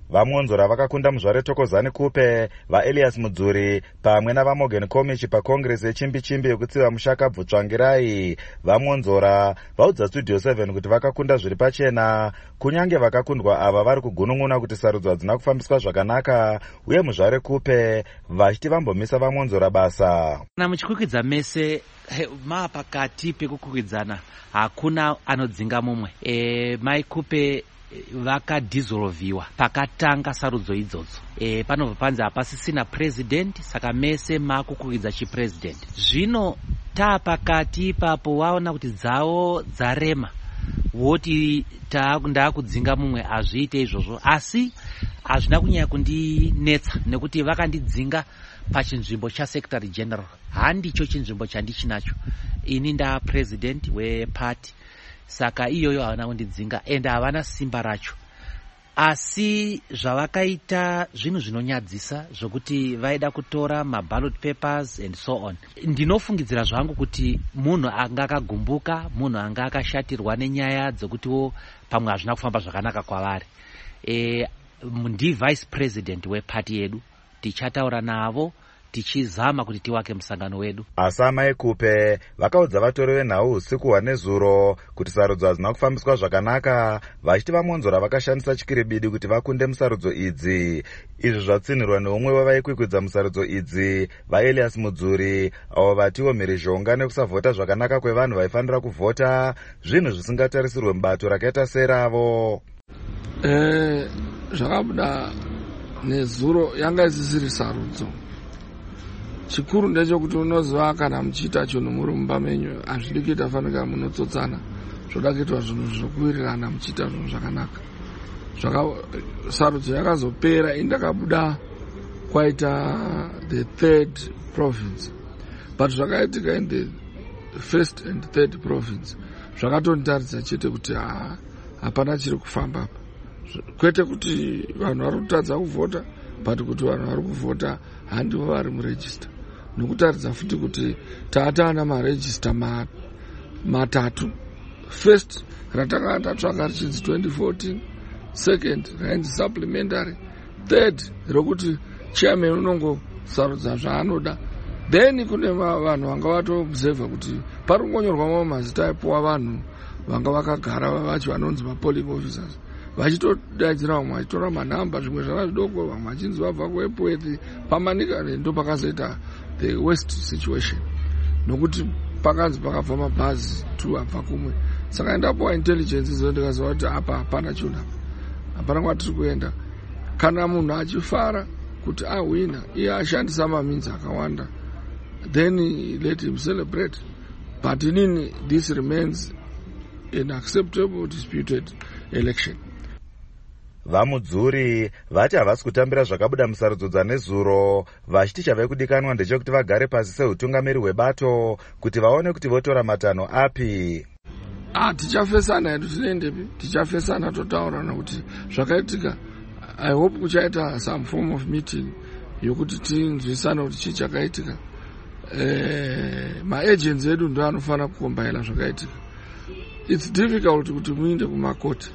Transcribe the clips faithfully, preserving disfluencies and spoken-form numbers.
Vamonzora vakakunda muzvare Thokozani Kupe, vaElias Mudzuri pamwe navaMorgan Komichi pakongresi yechimbi-chimbi yekutsiva Mushaka Bvutsvangirai. Vamonzora vaudza Studio seven kuti vakakunda zviri pachena, kunyange vakakundwa ava vari kugunun'una kuti sarudzo hadzina kufambiswa zvakanaka, uye muzvare Kupe vachiti vambomisa vamonzora basa. Na muchikukwidza mese ma pakati pekukwidzana hakuna anodzinga mumwe. E, Mai Kupe vakadizolviwa pakatanga sarudzo idzodzo. E, panobva panzi hapasisina president, saka mese makukwidza chipresident. Zvino ta pakati papo waona kuti dzavo dzarema, woti ndakudzinga mumwe, hazviite izvozvo. Asi hazvina kunyanya kundinetsa nekuti vakandidzinga pachinzvimbo chaSecretary General. Handicho chinzvimbo chandichinacho. Ini nda president weparty, saka iyoyo havana kundidzinga ende havana simba racho. Asi zvavakaita zvinhu zvinonyadzisa zvokuti vaida kutora maballot papers and so on. Ndinofungidzira zvangu kuti munhu anga akagumbuka, munhu anga akashatirwa nenyaya dzokuti pamwe hazvina kufamba zvakanaka kwavari. E, ndi vice president weparty yedu, tichataura navo tichizama kuti tiwake musangano wedu. Asama eKupe vakaudza vatori venhau usiku hwanezuro kuti sarudzo hadzina kufambiswa zvakanaka, vachiti vamonzora vakashandisa chikiribidi kuti vakunde musarudzo idzi. Izvi zvatsinirwa neumwe wavaikwikwidza musarudzo idzi, vaElias Mudzuri, avo vatiwo mhirizhonga nekusavhota zvakanaka kwevanhu vaifanira kuvhota, zvinhu zvisingatarisirwe mubato rakaita seravo. Eh, zvakabuda nezuro yanga isisiri sarudzo. Chikuru ndechekuti unoziva kana muchiita chinhu muri mumba menyu hazvidi kuita fanika munotsotsana, zvoda kuitwa zvinhu zvinokuwirirana muchiita zvinhu zvakanaka. Sarudzo yakazopera indakabuda kwaita the third province, but zvakaitika in the first and third province zvakatontaridza chete kuti hapana chiri kufamba apa. Kwete kuti vanhu vari kutadza kuvhota, but kuti vanhu vari kuvhota handivo vari muregister. Nokutaridza futi kuti taatana maregister matatu. First ratakanga tatsvaga richinzi twenty fourteen, second rainzi supplementary, third rokuti chairman unongosarudza zvaanoda. Then kune vanhu vanga vatoobserva kuti pari kungonyorwa mamwe mazita aipuwa vanhu vanga vakagara vachi vanonzi mapolling officers, vachitodaidzira vamwe vachitora manhamba, zvimwe zvana zvidoko, vamwe vachinzi vabva kuEpworth, pamanika ndo pakazoita the worst situation, nokuti pakanzi pakabva mabhazi two abva kumwe. Saka ndapuwa intelligence izo ndikaziva kuti apa hapana chinhu, hapana kwatiri kuenda. Kana munhu achifara kuti ahwina, iye ashandisa maminzi akawanda, then let him celebrate. But inini, this remains an acceptable disputed election. VaMudzuri vati havasi kutambira zvakabuda musarudzo dzanezuro, vachiti chavai kudikanwa ndechekuti vagare pasi seutungamiri hwebato kuti vaone kuti votora matanho api. Ah, tichafesana hedu tinendepi? Tichafesana totaurana kuti zvakaitika. I hope kuchaita some form of meeting yokuti tinzwisane kuti chii chakaitika. Eh, ma-agents edu ndo anofanira kukombaila zvakaitika. It's difficult kuti muinde kumakoti.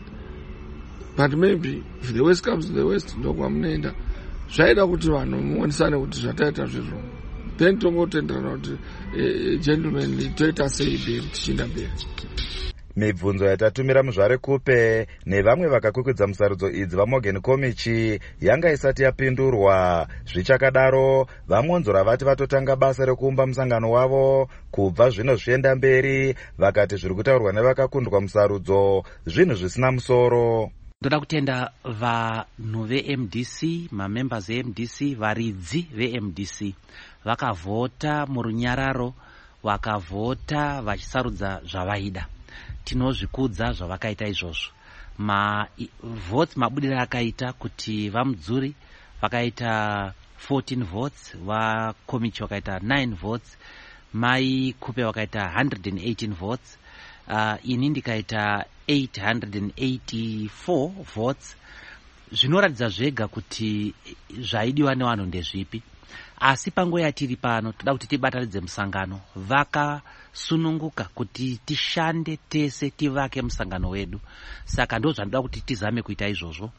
But maybe if the West comes to the West, ndo kwamunoenda. Zvaida kuti vanhu muonesane kuti zvataita zvezvo. Then tongotenderana kuti eh, gentlemen toita sei mberi tichienda mberi. Mibvunzo yatatumira muzvare Kupe nevamwe vakakwikwidza musarudzo idzi vaMorgan Komichi yanga isati yapindurwa. Zvichakadaro, vamonzora vati vatotanga basa rekuumba musangano wavo, kubva zvino zvienda mberi, vakati zviri kutaurwa nevakakundwa musarudzo zvinhu zvisina musoro. Ndoda kutenda vanhu veM D C, mamembers eM D C, varidzi veM D C vakavhota murunyararo, vakavhota vachisarudza zvavaida. Tinozvikudza zvavakaita izvozvo. Ma votes mabudira akaita kuti vaMudzuri vakaita fourteen votes, vaKomichi vakaita nine votes, Mai Kupe vakaita one hundred eighteen votes, uh, ini ndikaita eight hundred eighty-four votes. Zvinoratidza zvega kuti zvaidiwa nevanhu ndezvipi. Asi panguva yatiri pano toda kuti tibatanidze musangano, vakasununguka kuti tishande tese tivake musangano wedu. Saka ndo zvanoda kuti tizame kuita izvozvo.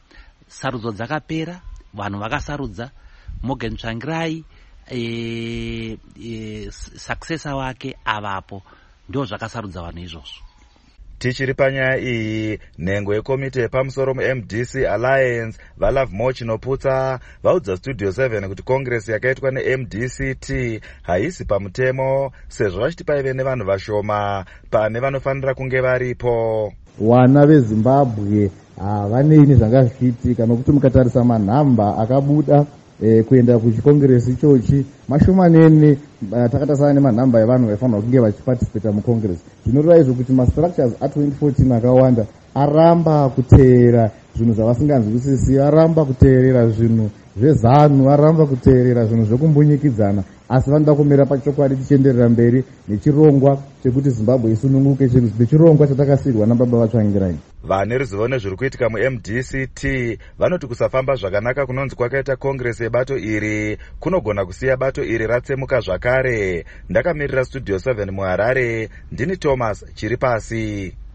sarudzo dzakapera, vanhu vakasarudza Morgan Tsvangirai, e, e, successor wake avapo, ndio zvakasarudza vanhu izvozvo. Tichiri panyaya iyi, nhengo yekomiti yepamusoro mu-M D C Alliance vaLove More Chinoputsa vaudza Studio seven kuti kongresi yakaitwa ne-M D C T haisi pamutemo, sezvo vachiti paive nevanhu vashoma pane vanofanira kunge varipo. Vana veZimbabwe havaneini zvanga zvichiitika, nokuti mukatarisa manhamba akabuda E, kuenda kuchikongresi ichochi mashomanene. Takatasana nemanhamba evanhu vaifanira kunge vachiparticipata mukongresi. Zvinoreva izvo kuti mastructures a-twenty fourteen akawanda aramba kuteerera zvinhu zvavasinganzwisisi, aramba kuteerera zvinhu zvezanu, aramba kuteerera zvinhu zvekumbunyikidzana, asi vanoda kumira pachokwadi tichienderera mberi nechirongwa chekuti Zimbabwe isununguke, nechirongwa chatakasiyirwa nababa vaTsvangirai. Vane ruzivo nezviri kuitika mu-M D C T vanoti kusafamba zvakanaka kunonzi kwakaita kongresi yebato iri kunogona kusiya bato iri ratsemuka zvakare. Ndakamirira Studio seven muHarare, ndini Thomas Chiripasi.